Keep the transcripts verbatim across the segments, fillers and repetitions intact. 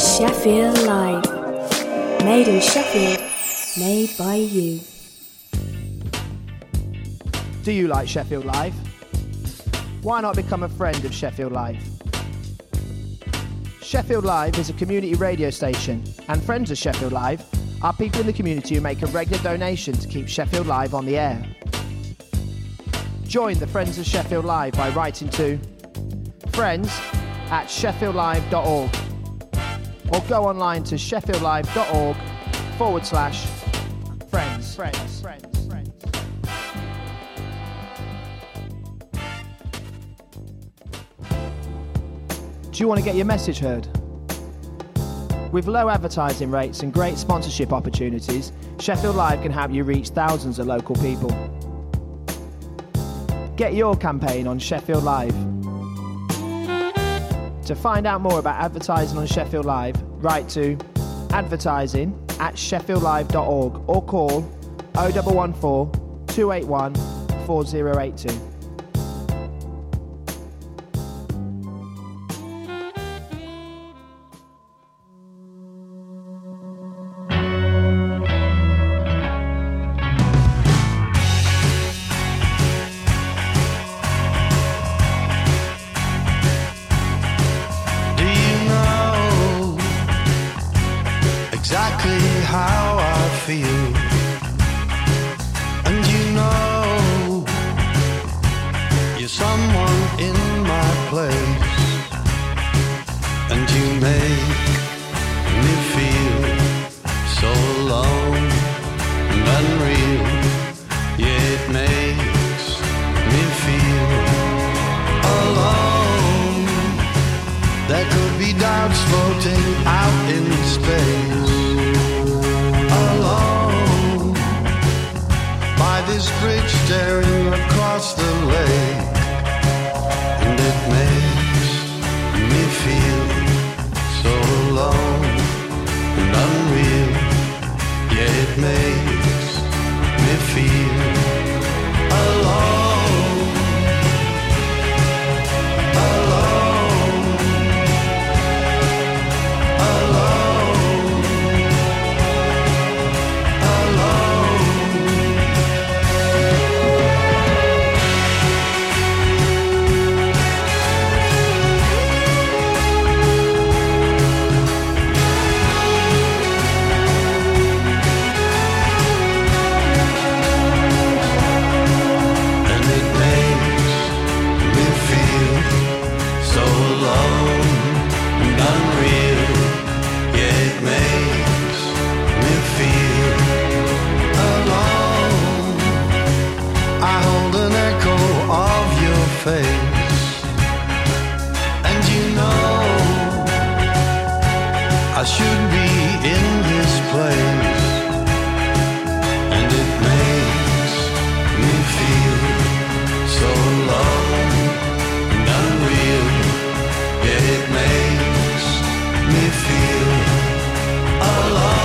Sheffield Live. Made in Sheffield, made by you. Do you like Sheffield Live? Why not become a friend of Sheffield Live? Sheffield Live is a community radio station, and friends of Sheffield Live are people in the community who make a regular donation to keep Sheffield Live on the air. Join the Friends of Sheffield Live by writing to friends at sheffield live dot org or go online to sheffieldlive.org forward slash friends. Friends, friends, friends. Do you want to get your message heard? With low advertising rates and great sponsorship opportunities, Sheffield Live can help you reach thousands of local people. Get your campaign on Sheffield Live. To find out more about advertising on Sheffield Live, write to advertising at sheffield live dot org or call oh one one four, two eight one, four oh eight two. How I feel, and you know you're someone in my place, and you make me feel so alone and unreal. Yeah, it makes me feel alone. There could be doubts floating out in space, this bridge staring across the lake, and it makes me feel so alone and unreal. Yeah, it makes me feel alone, alone, alone, alone. Face, and you know I should be in this place, and it makes me feel so alone and unreal. Yeah, it makes me feel alone.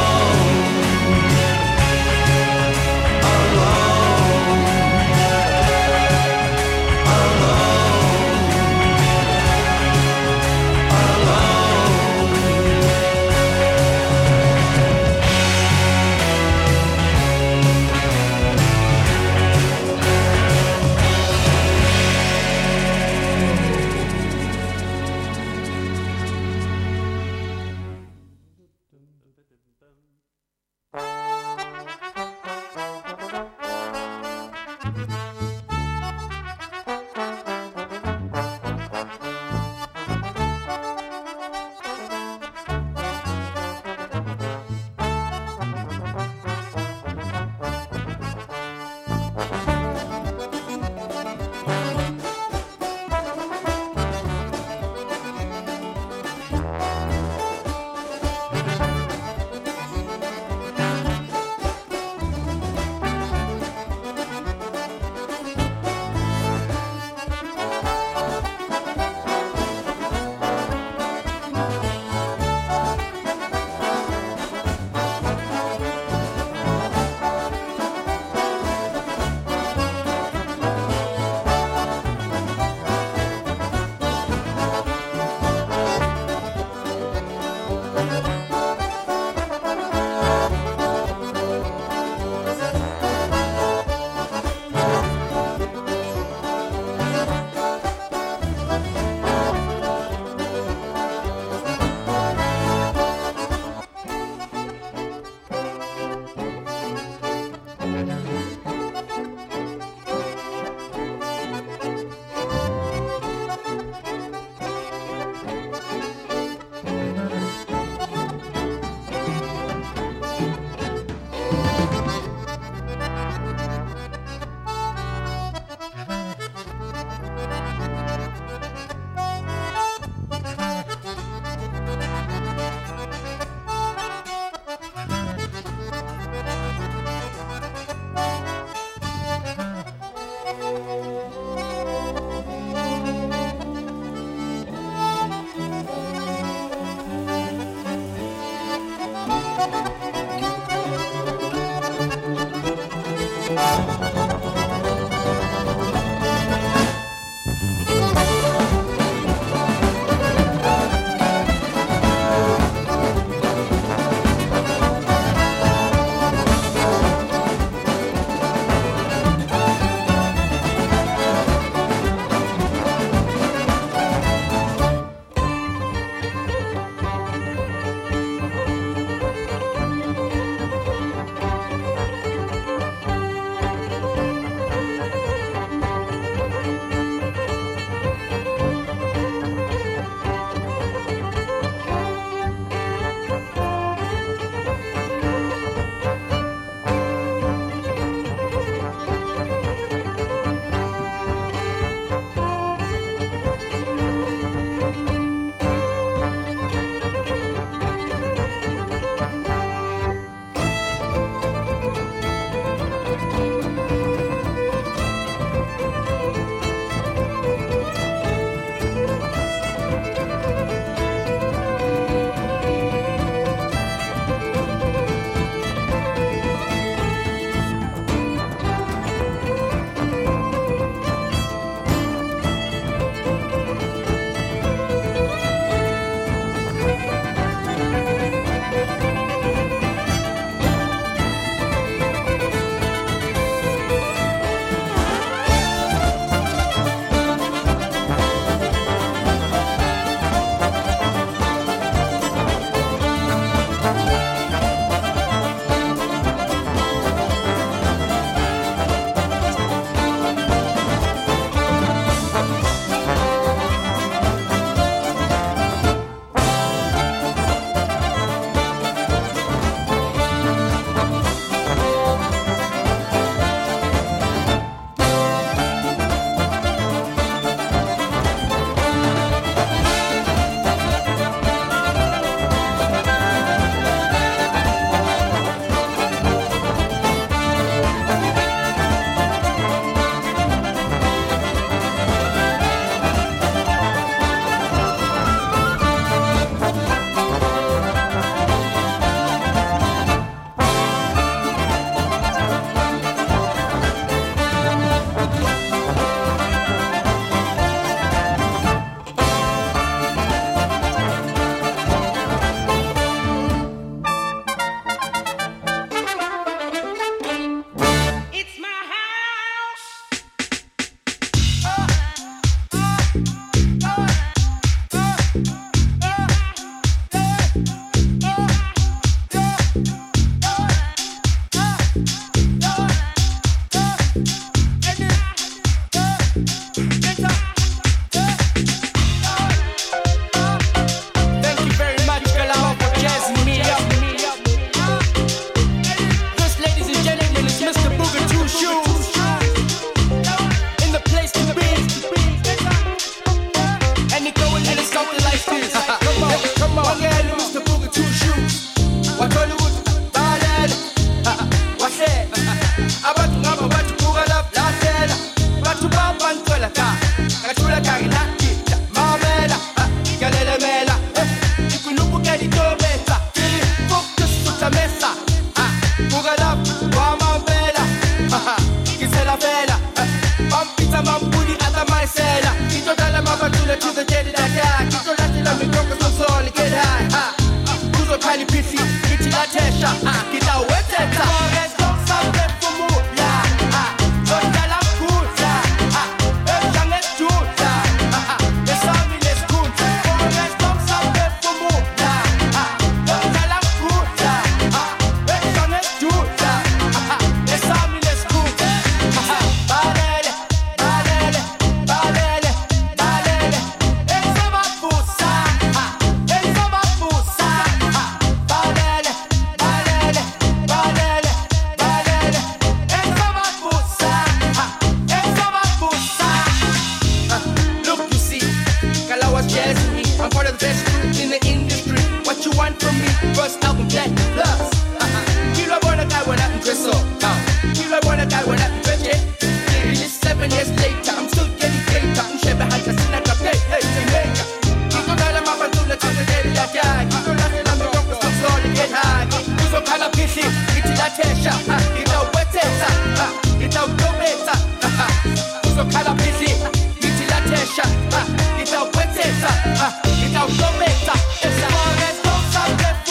itobetsa focus utamesa bugalap wamambela kisela fela bampita mambudi atamaisela kitodala mabatule to the dead that die kitodala mi focus on soul get high kuzo kali pisi kitila tesha kitaweteta forest don't sound get for more yeah don't tell I'm cool yeah everything is good yeah the sound is good forest don't sound get for more yeah don't tell I'm cool yeah everything is good yeah the sound is good balele balele balele balele it's about fusa it's about fusa balele balele balele balele it's about fusa it's about fusa look you see Kalawa jazz me I'm part of the best group in the industry what you want from me first album Black Plus kilo bona guy when I dress up kilo bona guy when I dress it seven years later I'm still getting paid I'm shebe hata sina kape hey Jamaica kiko dala mapatula to the day that guy kiko dala na mgongo so slowly get high kuzo kala pisi itila tesha ita weteta ita gometa kuzo kala pisi itila tesha ita weteta ita gometa it's a forest don't sound get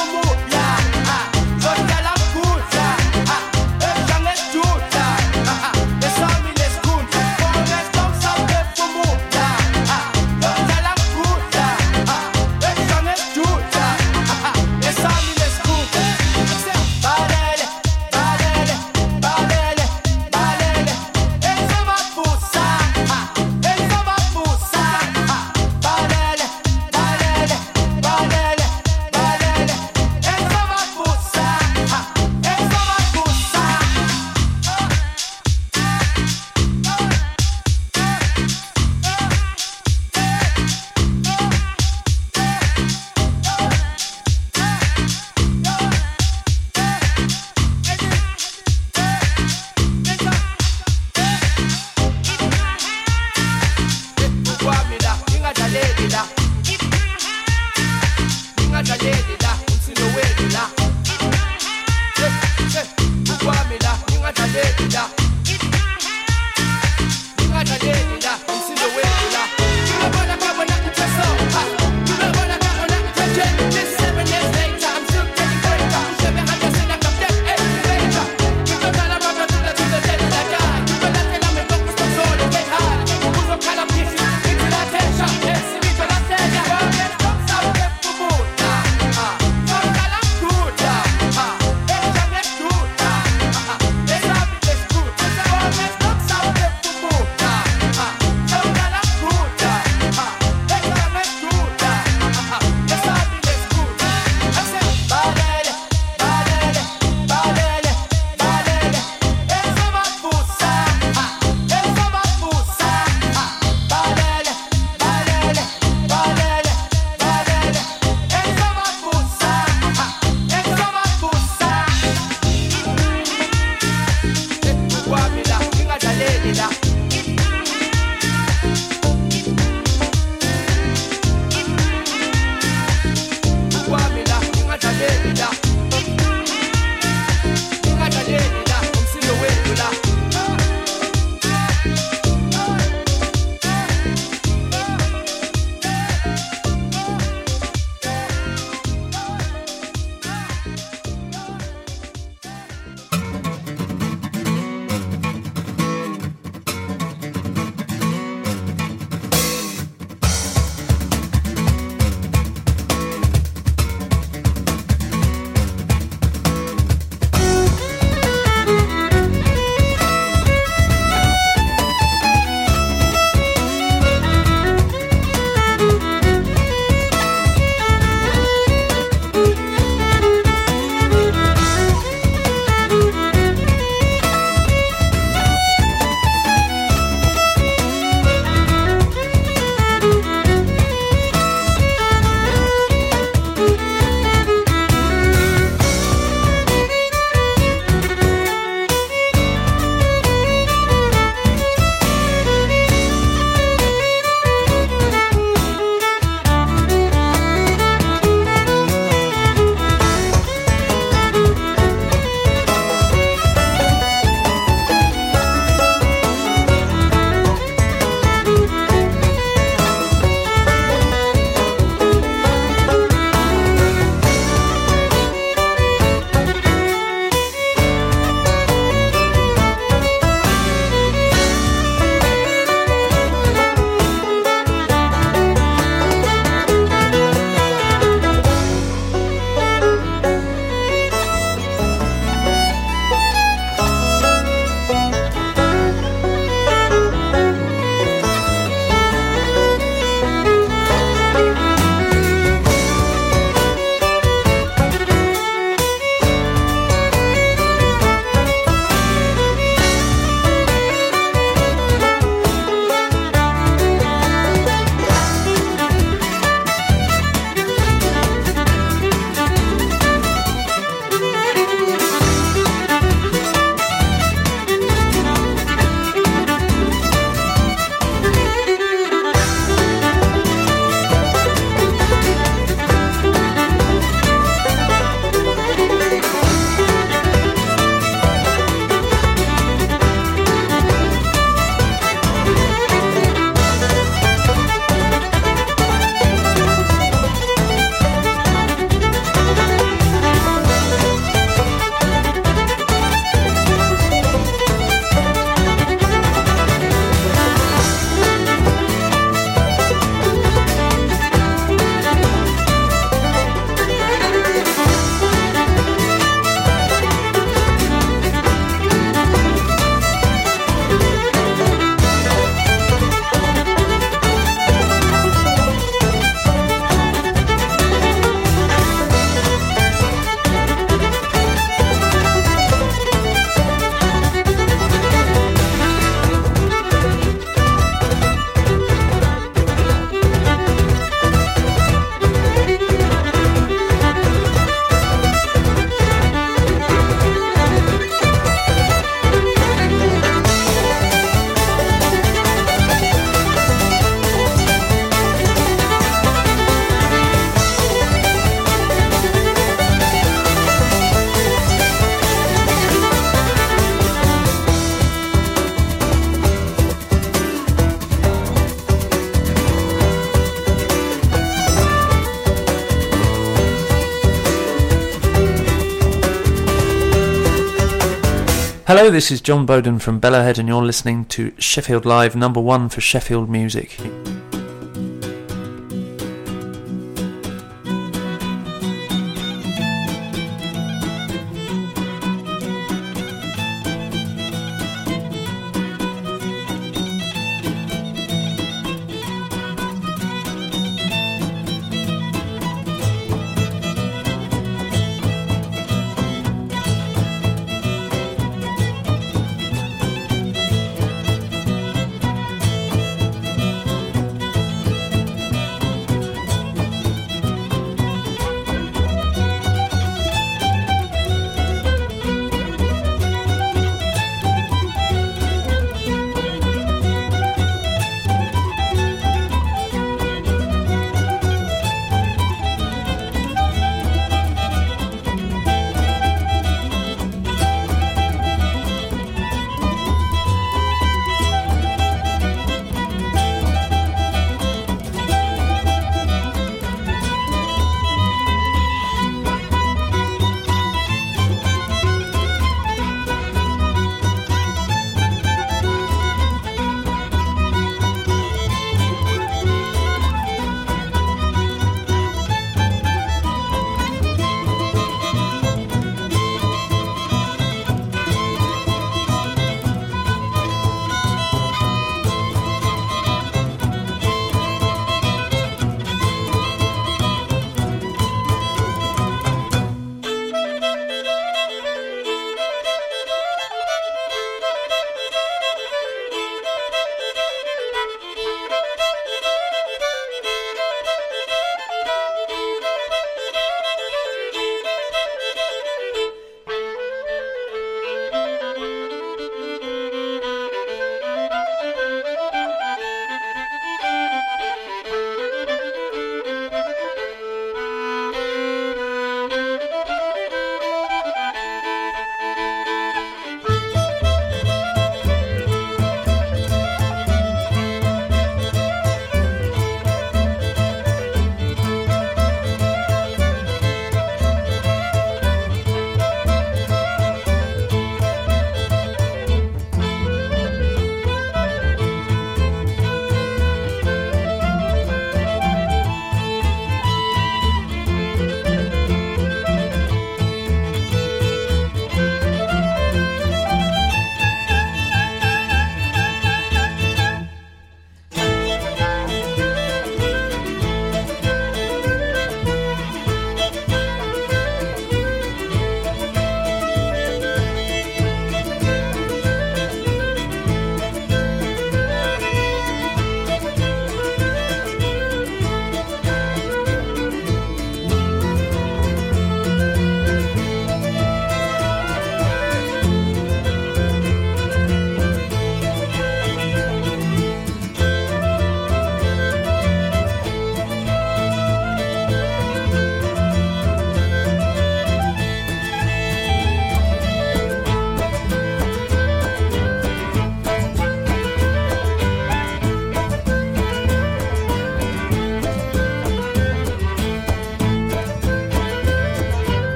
Hello, this is John Bowden from Bellowhead and you're listening to Sheffield Live, number one for Sheffield music.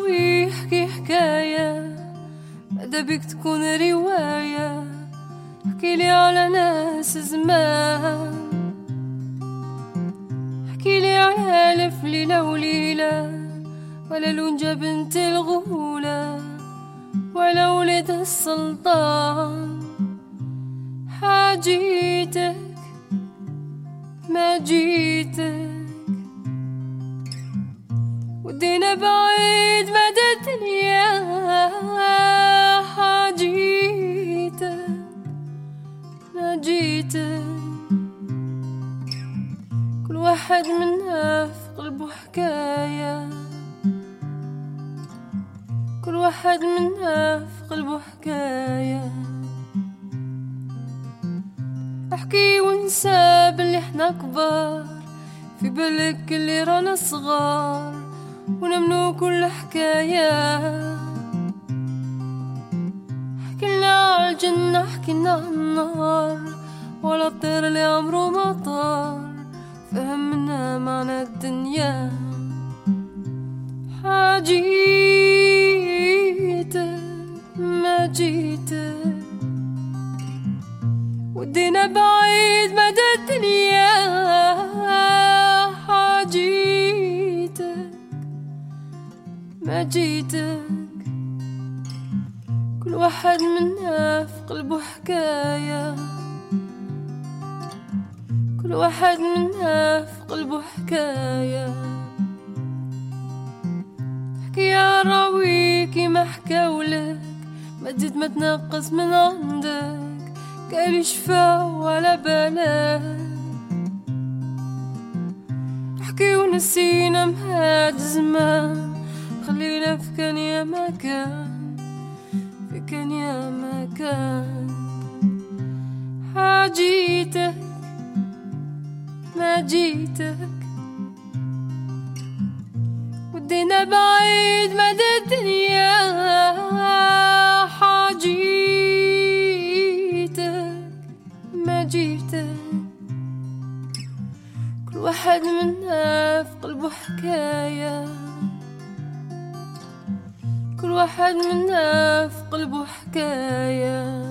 راوي يحكي حكاية بعدا بيك تكون رواية. احكيلي على ناس زمان، احكيلي على ألف ليلة وليلة، ولا لونجا بنت الغولة، ولا ولد السلطان. حاجيتك ما جيتك، ودينا بعيد مدى الدنيا. حاجيتك ما جيتك، كل واحد منا في قلبه حكاية، كل واحد منا في قلبه حكاية. احكي ونسى باللي احنا كبار، في بالك اللي رانا صغار ونمنو كل حكاية. حكينا عالجنة حكينا عالنار، ولا الطير اللي عمره ما طار فهمنا معنى الدنيا. حاجيتك ما جيتك، ودينا بعيد مدى الدنيا. حاجيتك ما جيتك، كل واحد منا في قلبه حكاية، كل واحد منا في قلبه حكاية. احكي يا راوي كيما حكاولك، ما تزيد ما تنقص من عندك، قال شفا ولا بالك. احكي ونسينا مهاد زمان، خلينا في كان يا ما كان، في كان يا ما كان. حاجيتك ما جيتك، ودينا بعيد مدى الدنيا. حاجيتك ما جيتك، كل واحد منا في قلبه حكاية، كل واحد منا في قلبه حكاية.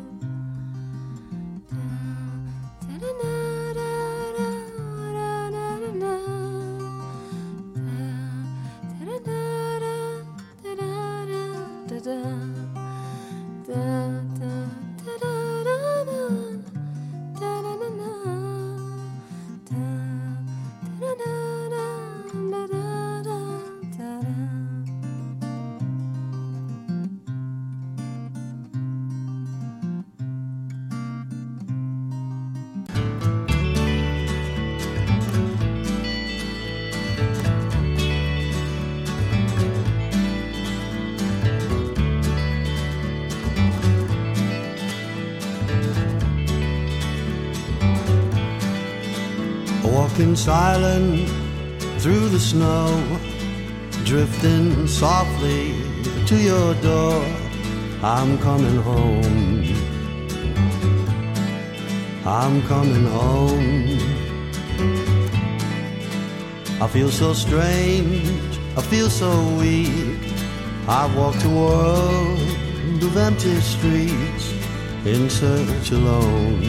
Walking silent through the snow, drifting softly to your door. I'm coming home, I'm coming home. I feel so strange, I feel so weak. I've walked a world of empty streets in search alone.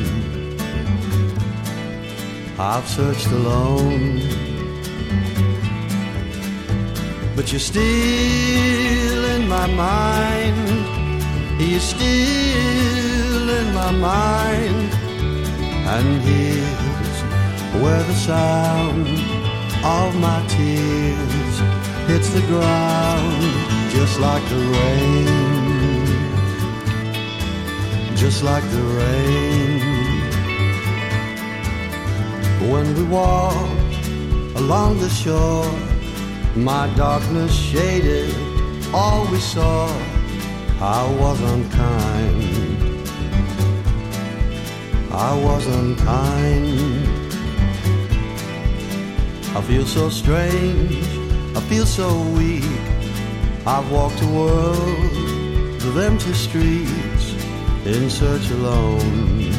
I've searched alone, but you're still in my mind. You're still in my mind. And here's where the sound of my tears hits the ground, just like the rain, just like the rain. When we walked along the shore, my darkness shaded all we saw. I was unkind, I was unkind. I feel so strange, I feel so weak. I've walked a world of empty streets in search alone.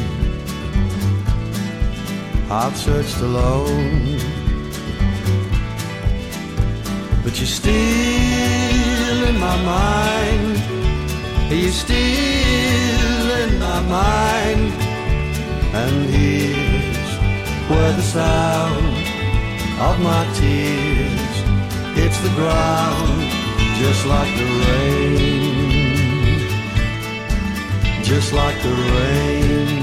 I've searched alone, but you're still my mind. He's still in my mind. And here's where the sound of my tears hits the ground, just like the rain, just like the rain.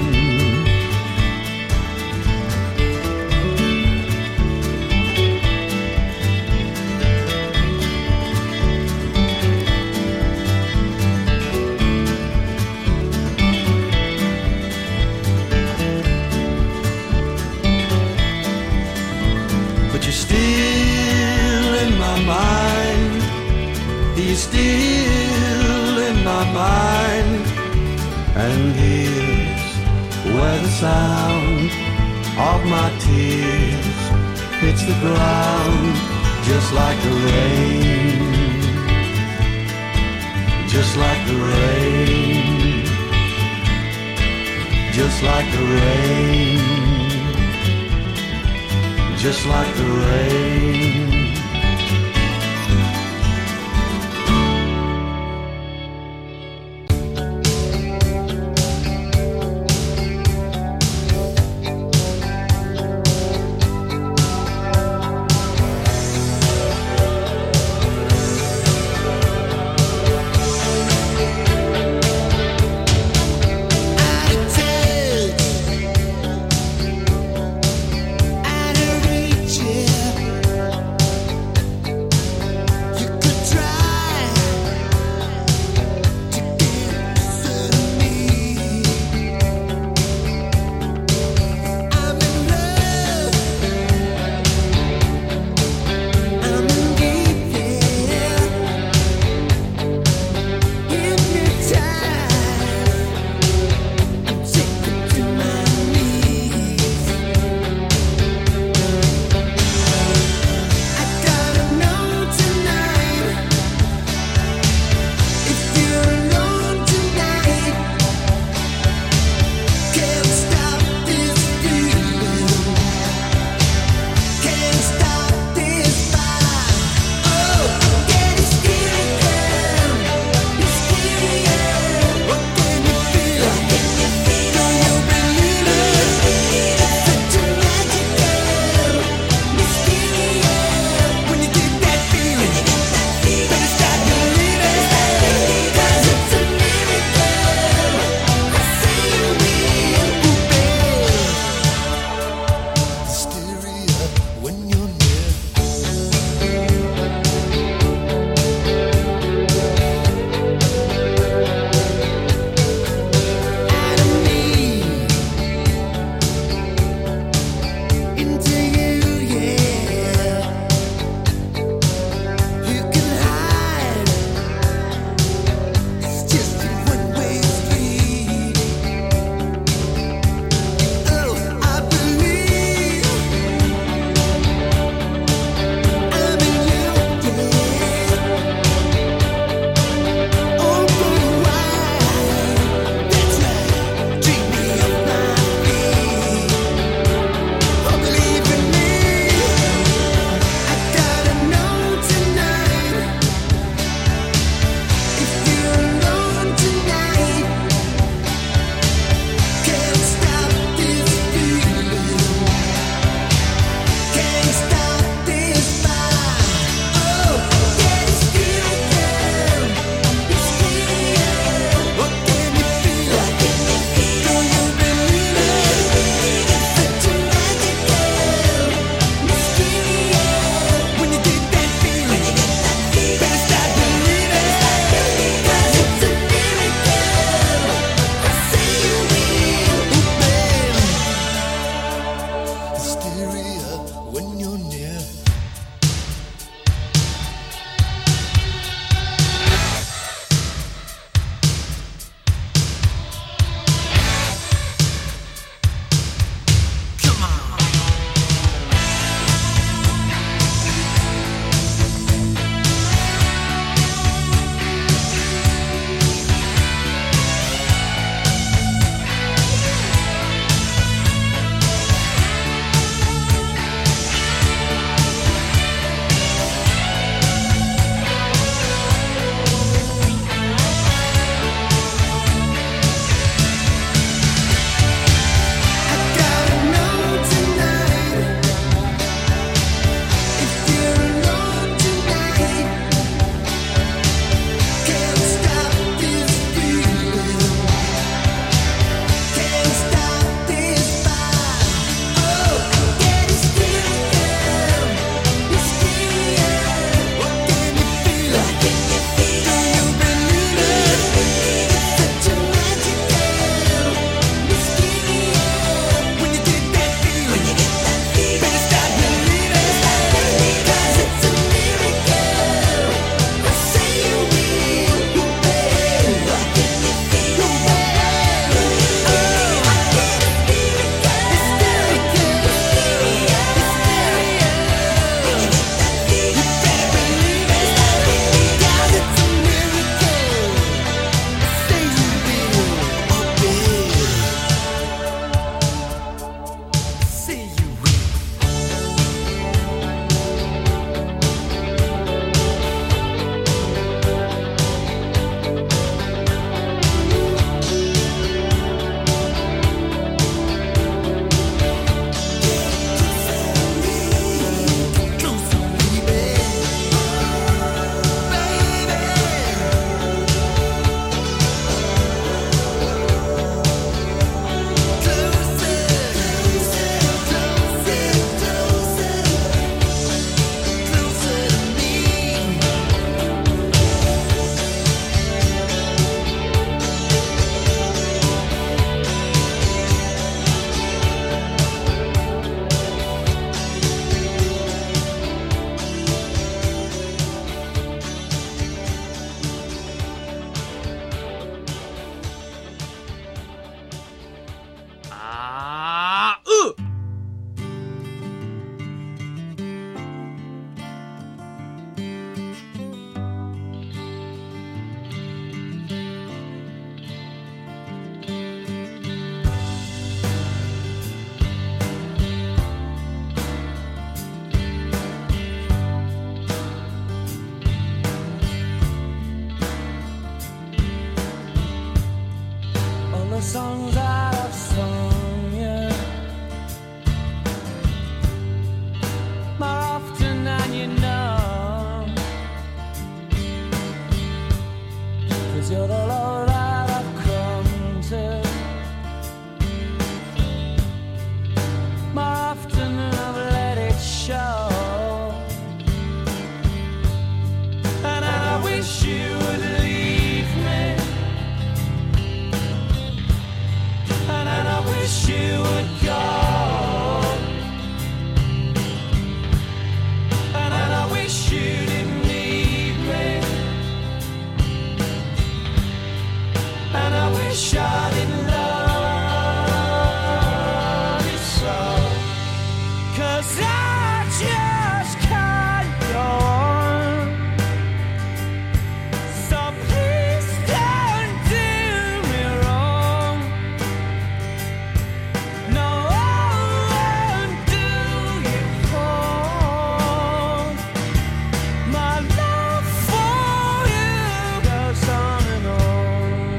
He's still in my mind. And here's where the sound of my tears hits the ground, just like the rain, just like the rain, just like the rain, just like the rain. Out of reach, yeah. songs I've sung you more often than you know, 'cause you're the love that I've come to more often than I've let it show. And I wish you would leave me, and I wish you would go, and I wish you didn't need me, and I wish I didn't love you so, 'cause I just can't go on. So please don't do me wrong. No, I won't do you wrong. My love for you goes on and on.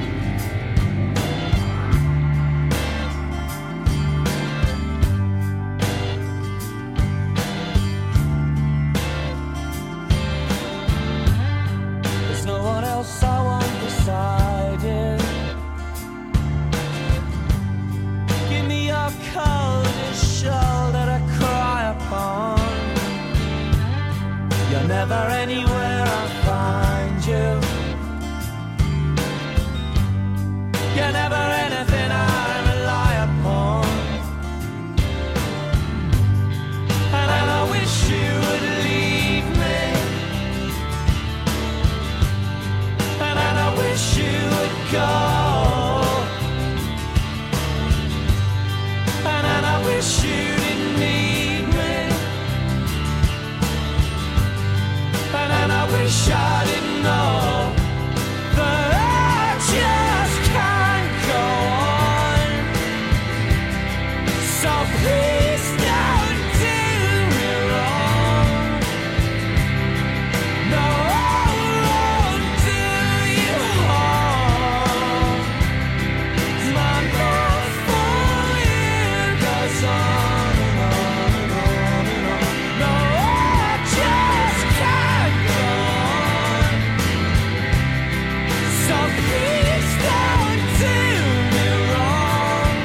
There's no one else I want beside you. Give me your coldest shoulder to cry upon. You're never anywhere I find you. You're never anything I rely upon. And I wish you would leave me, and I wish you would go, and I wish you didn't need me, and I wish I didn't know that I just can't go on. So please don't do me wrong. No, I won't do you harm. My love for you goes on and on and on and on. No, I just can't go on. So please don't do me wrong.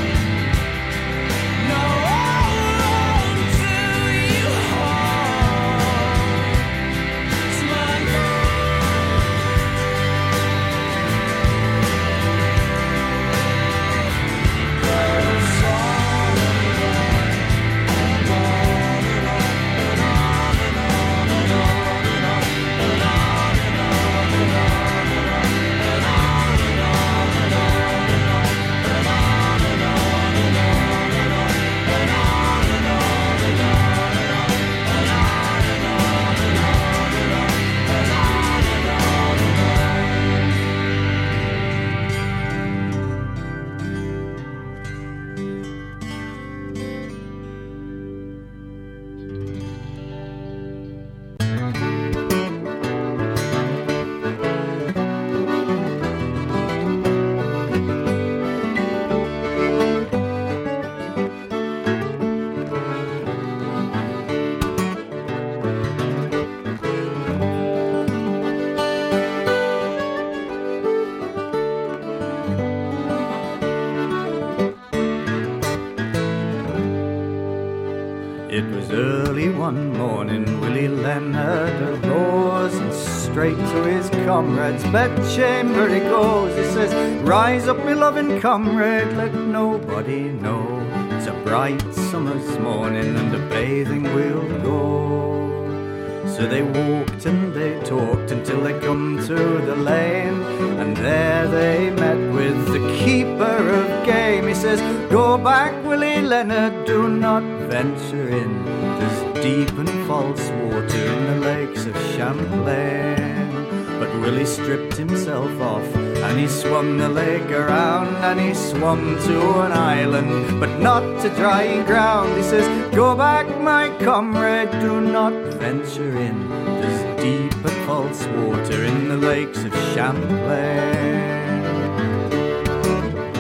No, I won't do you harm. 'Cause my It was early one morning, Willie Leonard arose and straight to his comrade's bedchamber he goes. He says, "Rise up, my loving comrade, let nobody know. It's a bright summer's morning and a bathing we'll go." So they walked and they talked until they come to the lane, and there they met with the keeper of game. He says, "Go back, Willie Leonard, do not venture in. There's deep and false water in the lakes of Champlain." But Willie stripped himself off and he swum the lake around, and he swum to an island, but not to dry ground. He says, "Go back, my comrade, do not venture in. There's deep and false water in the lakes of Champlain."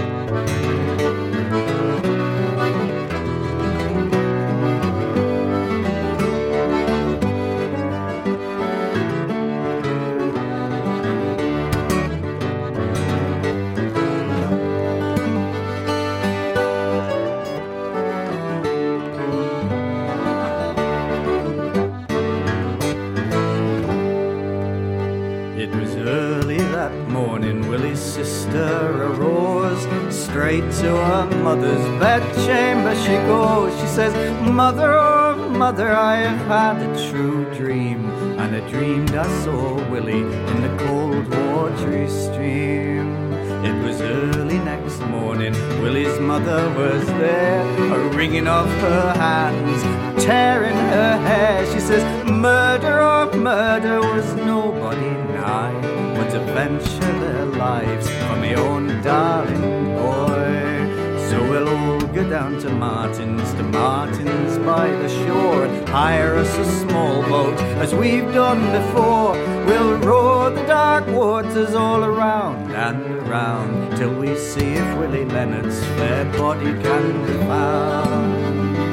sister arose. Straight to her mother's bedchamber she goes. She says, Mother, oh mother, I have had a true dream, and I dreamed I saw Willie in the cold watery stream. It was early next morning, Willie's mother was there, a wringing of her hands, tearing her hair. She says, murder, oh murder, was nobody nigh, but to venture their lives for my own darling boy. So we'll all go down to Martin's, to Martin's by the shore, and hire us a small boat, as we've done before. We'll roar the dark waters all around and around, till we see if Willie Leonard's fair body can be found.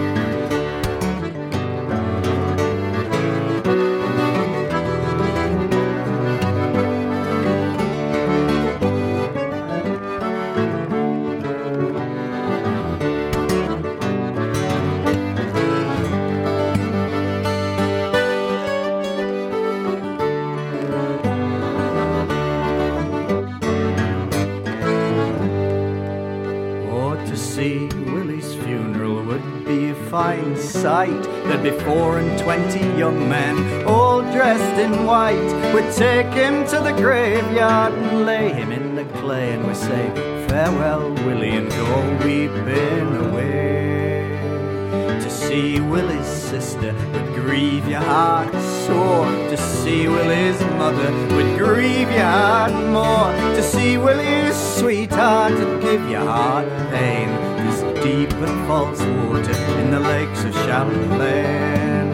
Fine sight, there'd be four and twenty young men, all dressed in white. We'd take him to the graveyard and lay him in the clay, and we'd say, farewell, Willie, and go weeping away. To see Willie's sister would grieve your heart sore. To see Willie's mother would grieve your heart more. To see Willie's sweetheart would give your heart pain. Deep and false water in the lakes of Champlain.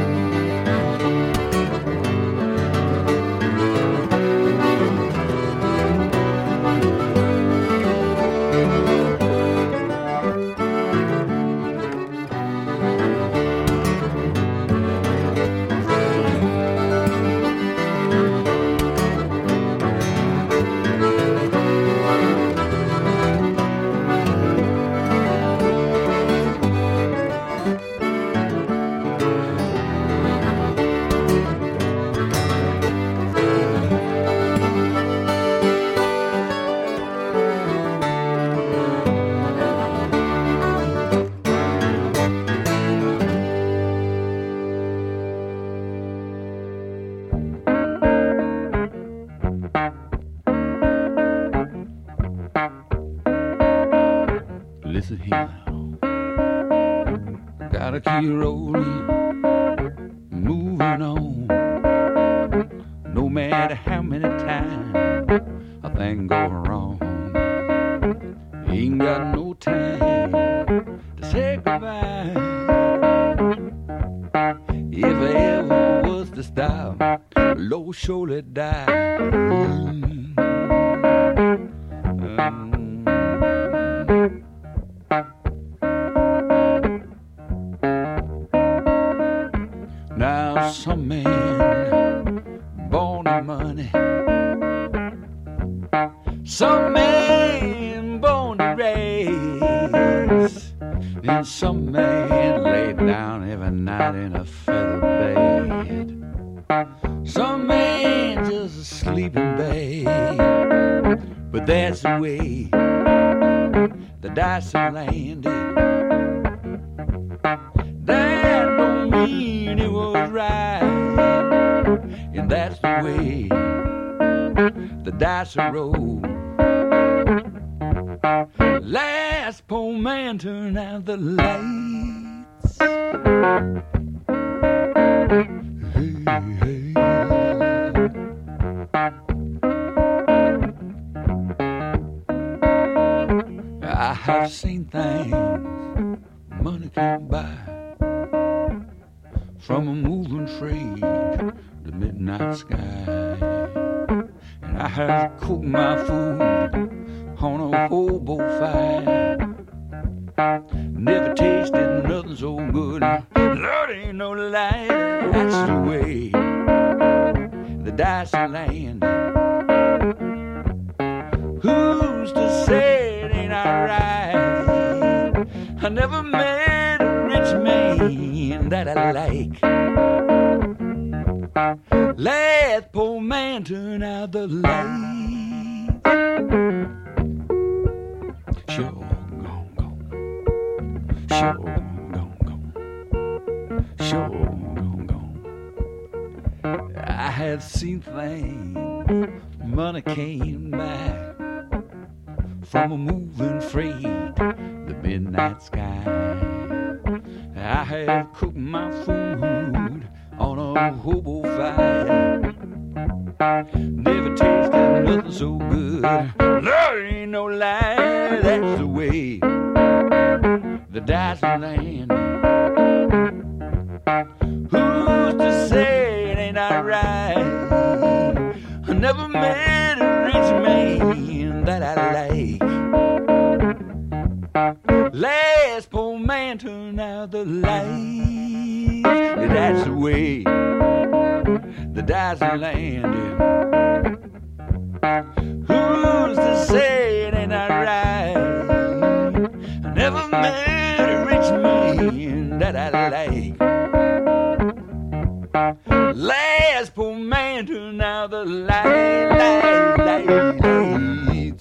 Listen here now. Gotta keep rolling, moving on. No matter how many times a thing go wrong, ain't got no time to say goodbye. If I ever was to stop, Lord surely die. Um, Now some man born in money, some man born to race, and some man laid down every night in a feather bed. Some man just asleep in bed, but that's the way the dice are landed. That don't mean it was right, and that's the way the dice are rolled. Last poor man turned out the lights. Hey, hey. I have seen things money can't buy, from a moving train to midnight sky. And I have cooked my food on a hobo fire. Never tasted nothing so good, Lord, ain't no lie. That's the way the dice are landing. Who's to say it ain't alright? I never met a rich man that I like. Last poor man turn out the lights. Sure gone, gone. Sure gone, gone. Sure gone, gone. I have seen things. Money came back from a moving freight, the midnight sky. I have cooked my food on a hobo fire. Never tasted nothing so good. There ain't no lie, that's the way the dice are landing. Who's to say it ain't alright? I never met a rich man that I like. Last poor man turned out the lights. That's the way the dice are landing. Who's to say it ain't alright? I never met a rich man that I like. Last poor man turned out the light, light, light, lights.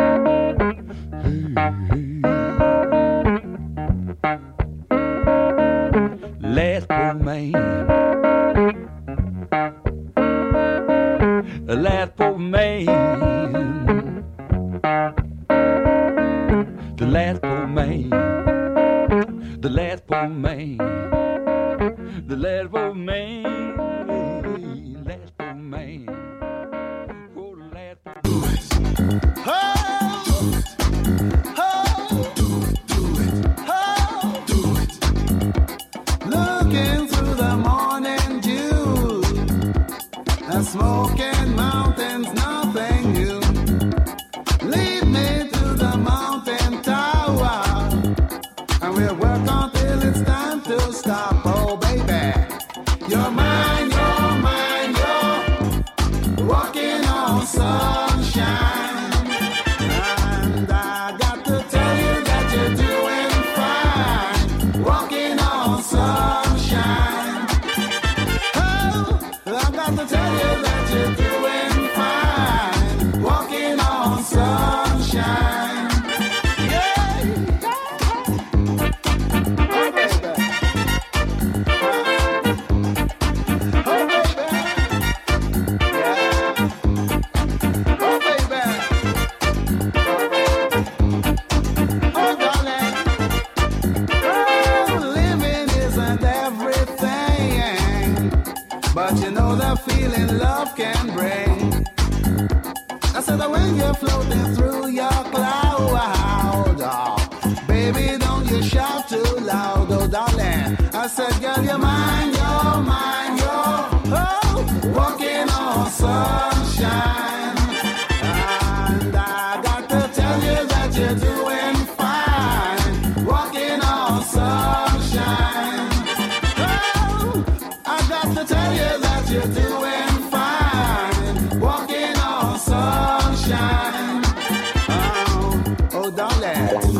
Last poor man. Last poor man. The last poor man. The last poor man. The last poor man. Last poor man. Oh, the last poor man. Oh, oh, do it, do it, oh, do it. Looking through the morning dew, and smoking mountains, nothing new. Lead me to the mountain tower, and we'll work until it's time to stop. Oh, baby, you're mine, you're mine, you're walking on sunshine. And I got to tell you that you're doing fine, walking on sunshine. Oh, I got to tell you that you're doing fine, walking on sunshine. Yeah, oh, baby. Oh, baby. Yeah. Oh, baby. Oh, darling. Oh, living isn't everything, but you know the feeling love can bring. I said that when you're floating through your cloud, oh, baby, don't you shout too loud, oh, darling. I said, girl, you're mine, you're mine, you're, oh, walking on sunshine. And I got to tell you that you're doing fine, walking on sunshine. Oh, I got to tell you that you're doing fine, walking on sunshine. Oh, oh, darling.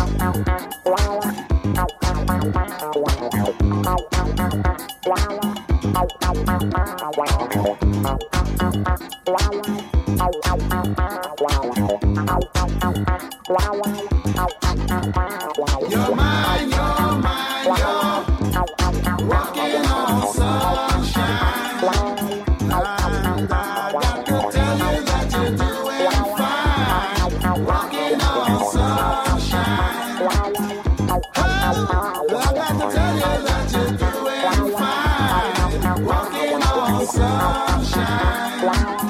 You're mine, you're mine, you're walking on sunshine. And I got to tell you that you're doing fine, walking on sunshine. Oh, I got to tell you that you're doing fine, walking on sunshine.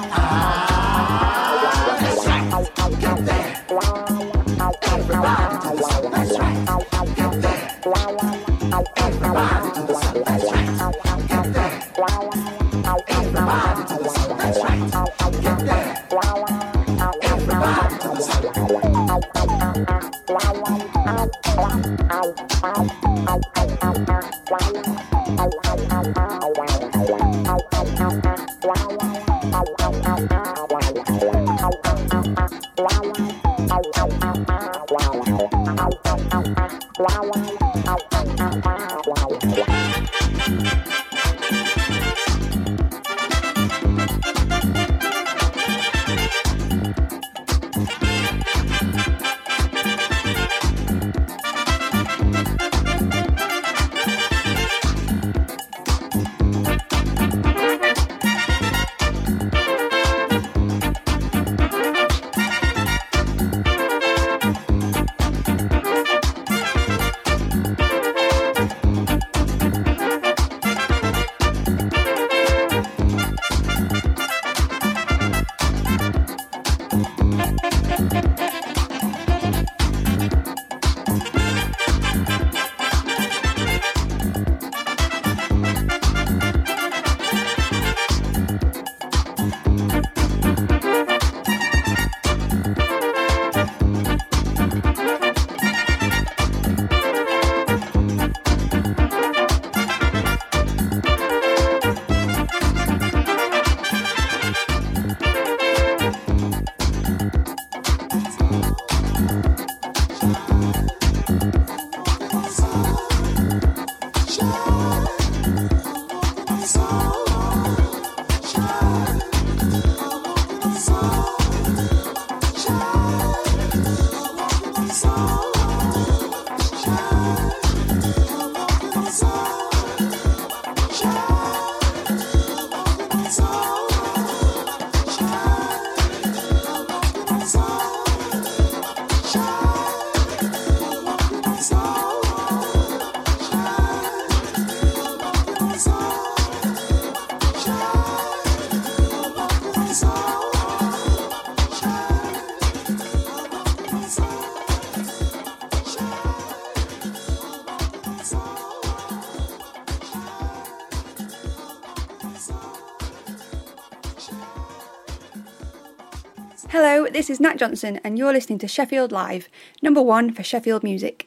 Ah, that's right, get there. Everybody to the sun, that's right, get there. Everybody to the sun, that's right, get there. Everybody to the sun, that's right, get there. Everybody to the sun. Hello, this is Nat Johnson and you're listening to Sheffield Live, number one for Sheffield music.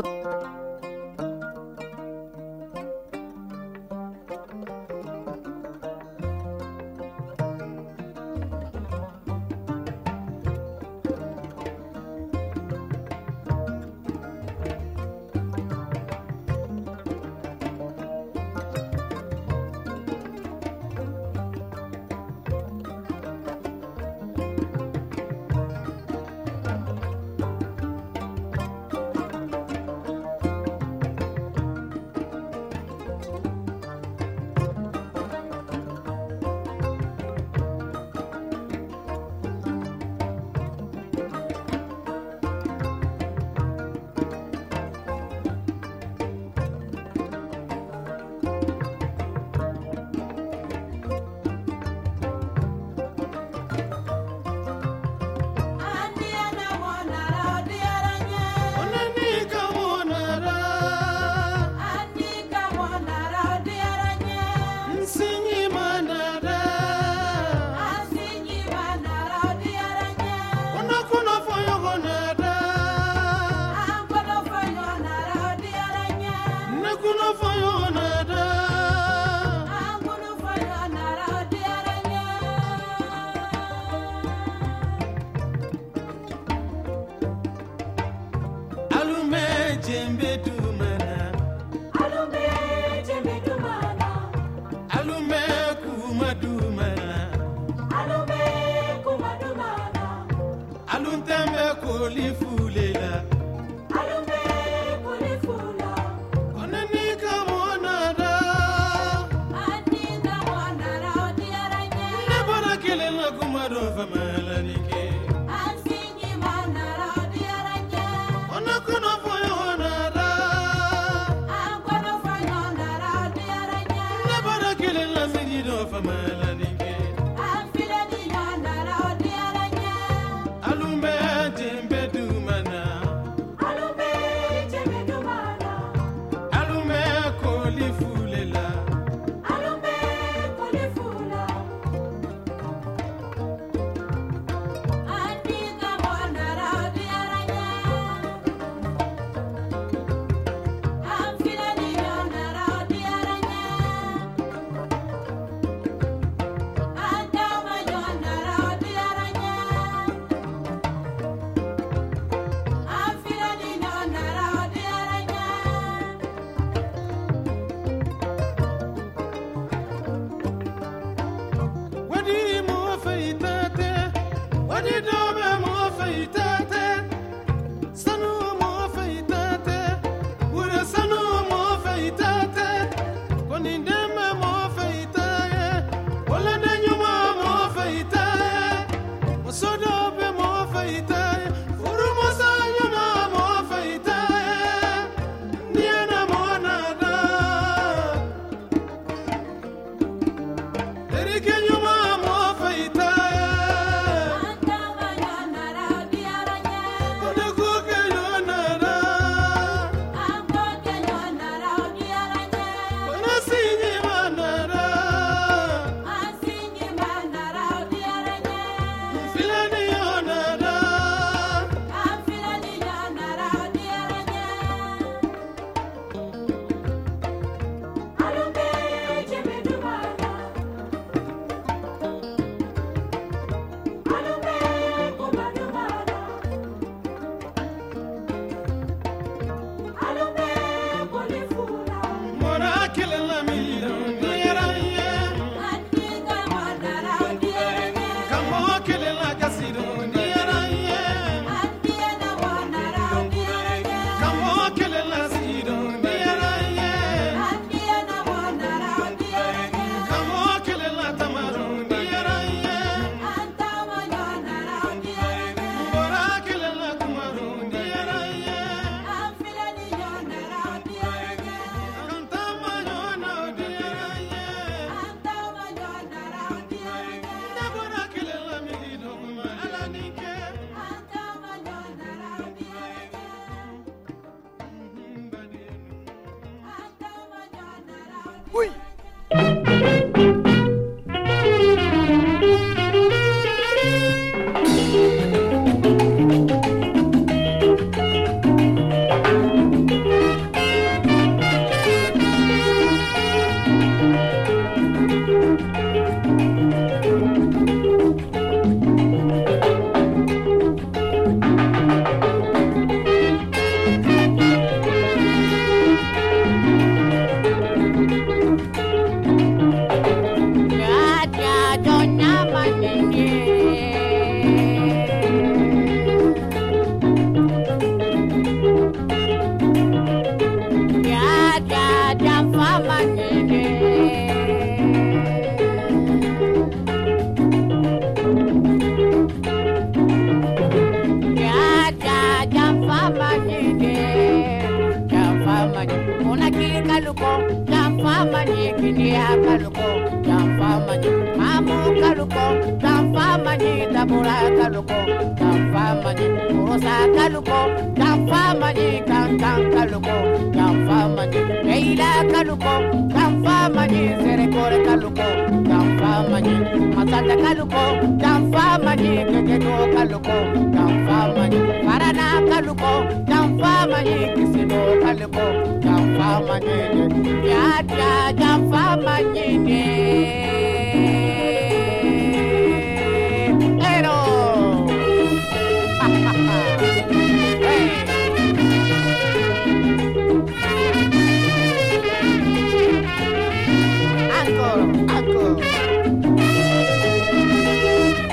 kaluko, jamfama ni. Leila kaluko, jamfama ni. Serekore kaluko, jamfama ni. Masada kaluko, jamfama ni. Kekedo kaluko, jamfama ni. Parana kaluko, jamfama ni. Kisino kaluko, jamfama ni. Ya ya jamfama ni.